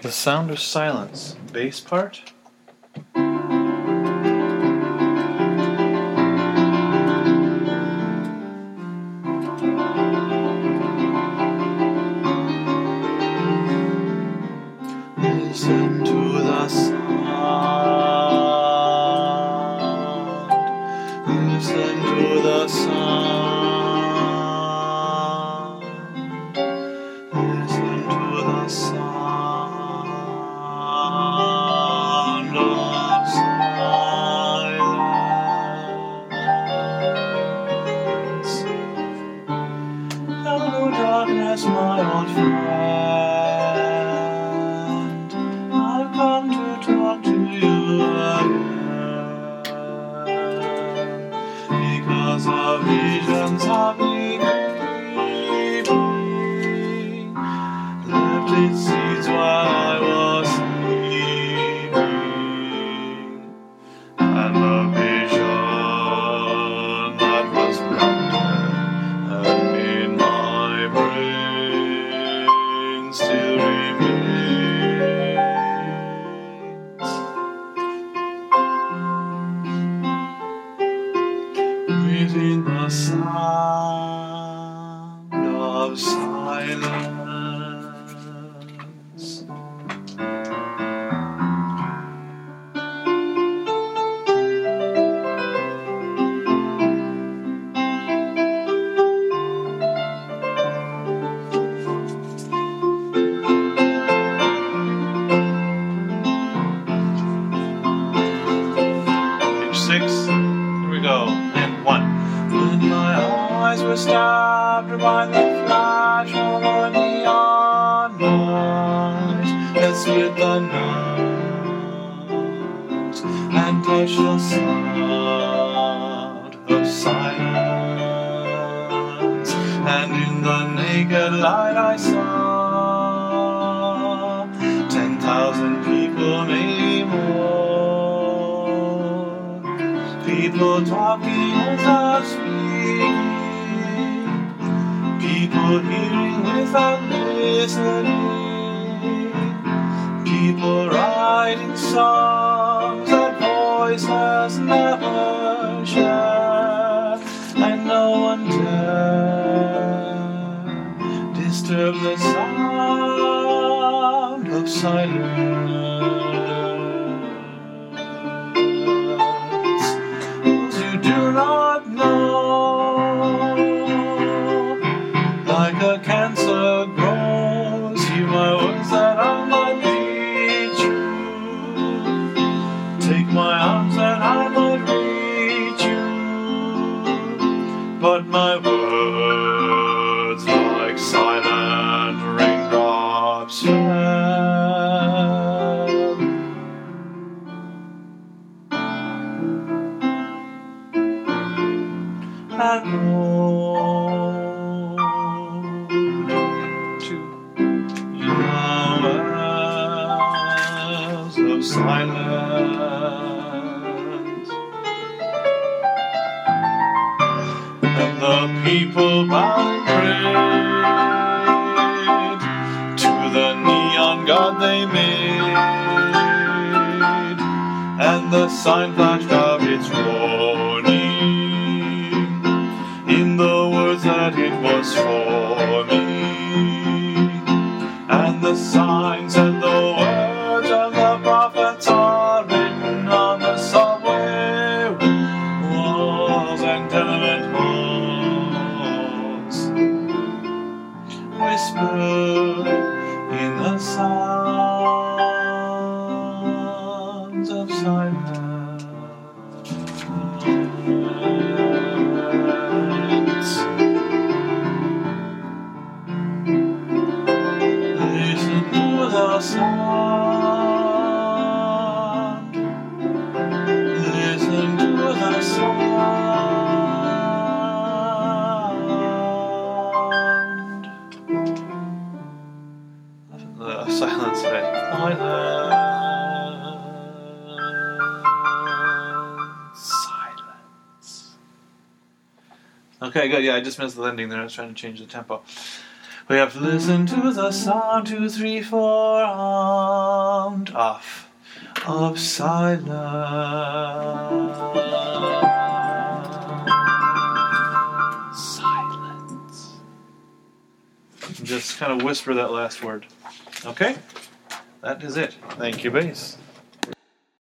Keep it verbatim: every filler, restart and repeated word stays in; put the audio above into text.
The sound of silence, bass part. Listen to the sound. Listen to the sound. Listen to the sound of silence. Hello, darkness, my old friend. Come to talk to you again, because our visions of me creeping left its seeds while I was sleeping, and the vision that was planted and in my brain still remains. In the sound of silence. Page six, here we go, and one. When my eyes were stabbed by the flash of a neon light, that's with the night, and touched the sound of silence, and in the naked light I saw ten thousand people, maybe more, people talking without speaking, people hearing without listening, people writing songs that voices never share, and no one dare disturb the sound of silence. Do not know, like a cancer grows, hear my words that I might reach you, take my arms that I might reach you, but my words like silent raindrops fell. And road to hours of silence, and the people bowed and prayed to the neon god they made, and the sign flashed out its warning in the words that it was for me, and the signs and the words of the prophets are written on the subway walls and tenement halls, whispered in the sounds of silence. Listen to the sound. Listen to the sound. The silence of it. Silence. Silence. Okay, good. Yeah, I just missed the ending there. I was trying to change the tempo. We have to listen to the sound, two, three, four, on. off of silence. Silence. Just kind of whisper that last word. Okay? That is it. Thank you, bass.